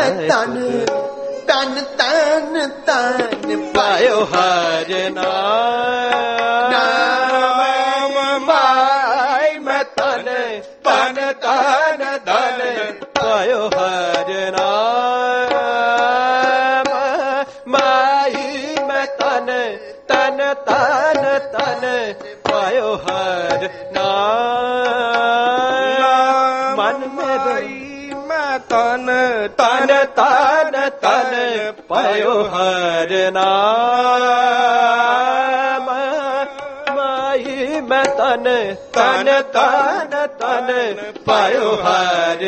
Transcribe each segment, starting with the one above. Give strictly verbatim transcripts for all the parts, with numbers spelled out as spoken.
ਤਨ ਤਨ ਤਨ ਤਨ ਪਾਇਓ ਹਰ ਨਾਮ ਮਾਈ ਮੈਂ ਤਨ ਤਨ ਤਨ ਤਨ ਪਾਇਓ ਹਰ ਨਾਮ ਮਾਈ ਮੈਂ ਤਨ ਤਨ ਤਨ ਤਨ ਪਾਇਓ ਹਰ ਨਾਮ ਮਨ ਮੇਰੀ ਮੈਂ ਤਨ ਤਨ ਤਨ ਤਨ ਪਾਇਓ ਹਰ ਨਾਮ ਮਾਈ ਮੈਂ ਤਨ ਤਨ ਤਨ ਤਨ ਪਾਇਓ ਹਰ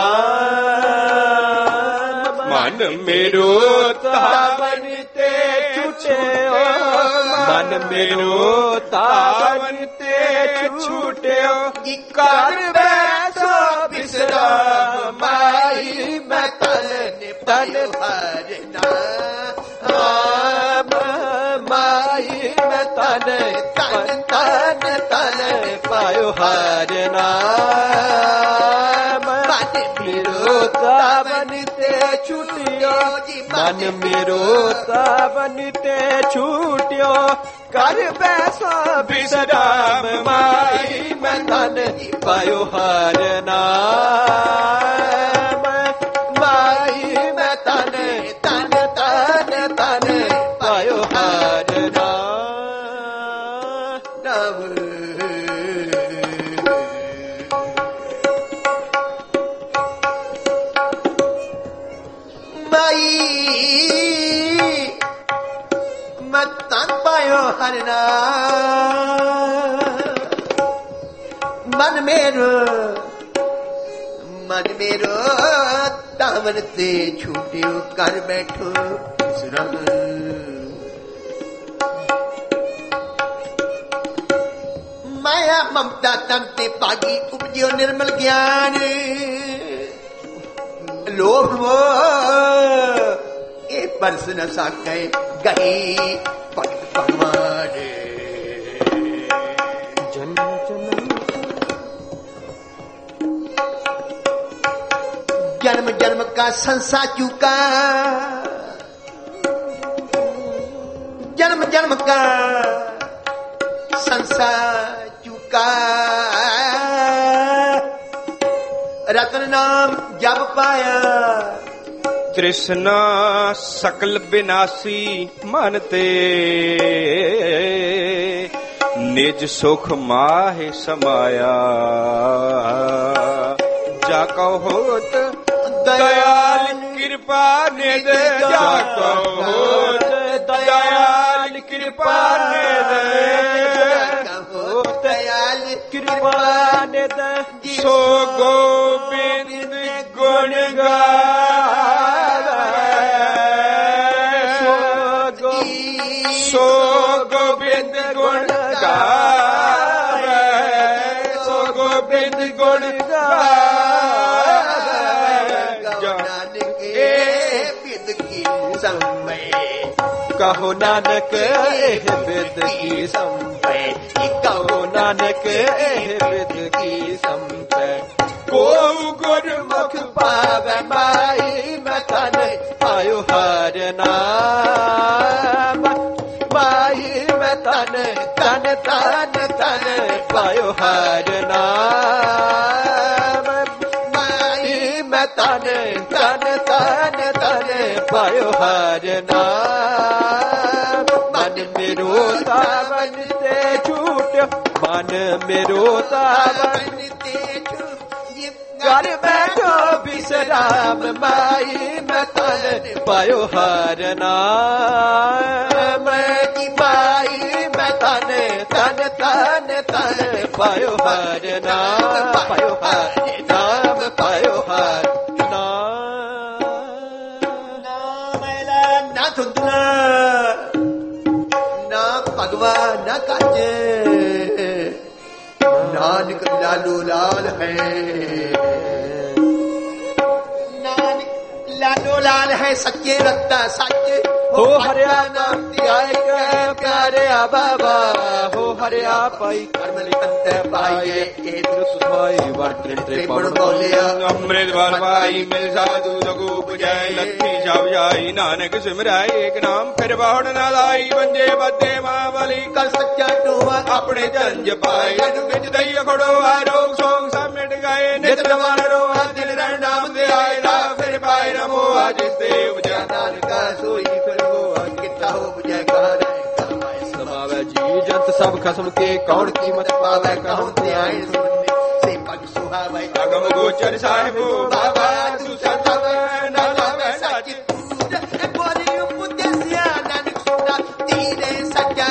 ਨਾਮ ਮਨ ਮੇਰੋ ਤਾਵਨ ਤੇ ਛੁਟਿਓ ਮਨ ਮੇਰੋ ਤਾਵਨ ਤੇ ਛੁਟਿਓ ਕਰ ਬੈਠੋ ਬਿਸਰਾਮ ਮਾਈ ਮੈਂ ਤਨ ਤਨ ਹਰ ਨਾਮ ਮਾਈ ਮੈਂ ਤਨ ਤਨ ਤਨ ਤਨ ਪਾਇਓ ਹਰ ਨਾਮ ਮਨ ਮੇਰੋ ਤਾਵਨ ਤੇ ਛੁਟਿਓ ਮਨ ਮੇਰੋ ਤਾਵਨ ਤੇ ਛੁਟਿਓ ਕਰ ਬੈਸੋ ਬਿਸਰਾਮ ਮਾਈ ਮੈਂ ਤਨ ਪਾਇਓ ਹਰ ਨਾਮ ਮਾਈ ਮੈਂ ਤਨ ਤਨ ਤਨ ਤਨ ਪਾਇਓ ਹਰ ਨਾਮ ਮਾਈ ਮੈਂ ਤਨ ਪਾਇਓ ਹਰ ਨਾਮ ਮਨ ਮੇਰੋ ਮਨ ਮੇਰੋ ਤਾਵਨ ਤੇ ਛੁਟਿਓ ਕਰ ਬੈਠੋ ਵਿਸਰਾਮ ਮਾਇਆ ਮਮਤਾ ਤਨ ਤੇ ਪਾਗੀ ਉਪਜਿਓ ਨਿਰਮਲ ਗਿਆਨ ਲੋਭ ਮੋਹ ਇਹ ਪਰਸ ਨ ਸਾਕੈ ਗਈ ਭਗਤ ਭਗਵਾਨ ਜਨਮ ਜਨਮ जन्म जन्म का संसा चुका जन्म जन्म का संसा चुका रतन नाम जब पाया तृष्णा सकल विनाशी मन ते निज सुख माहे समाया जाको होत दयाल कृपा निध जाको होत दयाल कृपा निध दयाल कृपा निध सो गोविंद गुण गावे सो गोविंद गुण गावे सो गोविंद गुण गावे कहो नानक एह विद की संपै कहो नानक एह विद की संपै को गुरमुख पावै माई मैं तन पायो हर नाम माई मैं तन तन तन तन पायो हर नाम माई मैं तन तन तन तन पायो हर नाम मन मेरो सावन ते छूट मन मेरो सावन ते छूट घर बैठो विश्राम माई मैं तन पायो हर नाम माई मैं तन तन तन तन पायो हर नाम पायो हर नाम पायो हर भगवान न काजे नानक लालो लाल है नानक लालो लाल है सच्चे रत्ता सच ਹੋ ਹਰਿਆ ਨਾਮ ਧਿਆਏ ਕੇ ਪਿਆਰਿਆ ਬਾਬਾ ਹੋ ਹਰਿਆ ਪਾਈ ਕਰਮ ਲਿਖੰਤ ਪਾਈਏ ਇਹ ਦੁਖ ਸੁਭਾਈ ਵਰਤੇ ਤੇ ਪੜ ਬੋਲਿਆ ਅੰਮ੍ਰਿਤ ਬਲ ਪਾਈ ਮਿਲ ਸਾਧੂ ਸਗੂ ਪੁਜਾਈ ਲੱਥੀ ਸਭ ਜਾਈ ਨਾਨਕ ਸਿਮਰਾਏ ਏਕ ਨਾਮ ਫਿਰ ਬਾਹੜ ਨਾ ਲਾਈ ਬੰਜੇ ਬੱਦੇ ਮਾਂ ਵਾਲੀ ਕਲ ਸੱਚਾ ਟੂਆ ਆਪਣੇ ਜੰਜ ਪਾਏ ਅਨੁ ਵਿੱਚ ਦਈ ਖੜੋ ਆ ਰੋਗ ਸੋਗ ਸਭ ਮਿਟ ਗਏ ਨਿਤ ਨਵਾਂ ਰੋਆ ਦਿਲ ਰਹਿ ਨਾਮ ਦੇ ਆਏ ਰਾ ਫਿਰ ਪਾਏ ਰਮੋ ਆ ਜਿਸ ਤੇ ਉਪਜਾ ਨਾਨਕਾ ਸੋਈ ਫਿਰ ਹੋਆ ਕਿਤਾ ਹੋ ਬੁਝੈ ਘਰ ਸਮਾਵੈ ਜੀ ਜੰਤ ਸਭ ਖਸਮ ਕੇ ਕੌਣ ਕੀਮਤ ਪਾਵੈ ਕਹਉ ਧਿਆਇ ਸੁਣਨੇ ਸੇ ਪਗ ਸੁਹਾਵੈ ਅਗਮ ਗੋਚਰ ਸਾਹਿਬੋ ਬਾਬਾ ਤੂੰ ਸਤਵੈ ਨਾ ਲਾਵੈ ਸੱਚ ਪੂਜ ਇਹ ਬੋਲੀ ਉਪਦੇਸਿਆ ਨਾਨਕ ਸੁਣਾ ਤੀਰੇ ਸੱਚਾ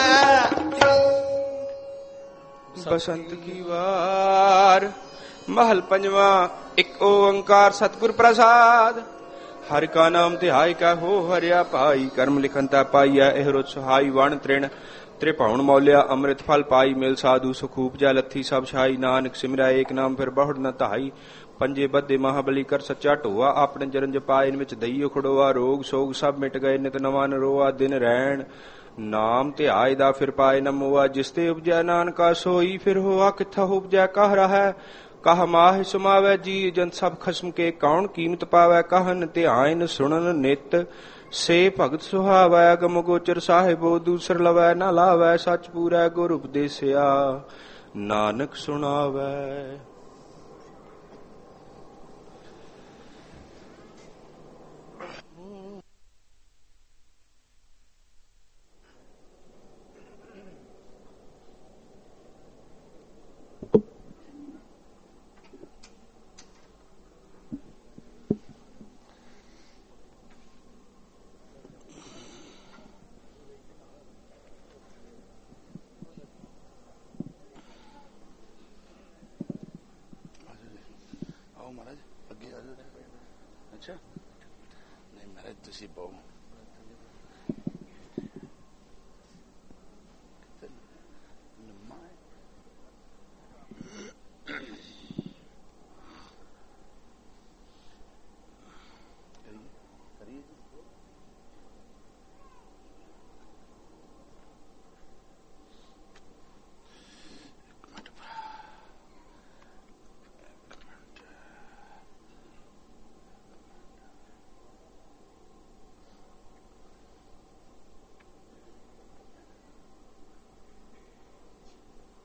ਬਸੰਤ ਕੀ ਵਾਰ महल पंजवा एक ओंकार सतगुर प्रसाद हर का नाम तिहाई का हो हरिया पाई कर्म लिखनता पाइया एहरो सुहाई वण तृण त्रिपाउन मौलिया अमृत फल पाई मिल साधु सुखूप जा लथी सब छाई नानक सिमरा एक नाम फिर बहुड़ न तहाई पंजे बदे महाबली कर सच्चा ढोआ अपने जरन जपाए इन विच दईओ खड़ोआ रोग सोग सब मिट गए नित नवा नरोआ दिन रैन नाम ध्याय दा फिर पाए न मोआ जिसते उपजै नानका सोई फिर होआ किथा उपजै कह रहा कह माह सुमावै जी जंत सब खसम के कौन कीमत पावै कहन ध्यान सुनन नित से भगत सुहावै अगम गोचर साहिबो दूसर लवै न लावै सच पूरै गुर उपदेसिया नानक सुनावै ਅੱਛਾ ਨਹੀਂ ਮਹਾਰਾਜ ਤੁਸੀਂ ਬਹੁ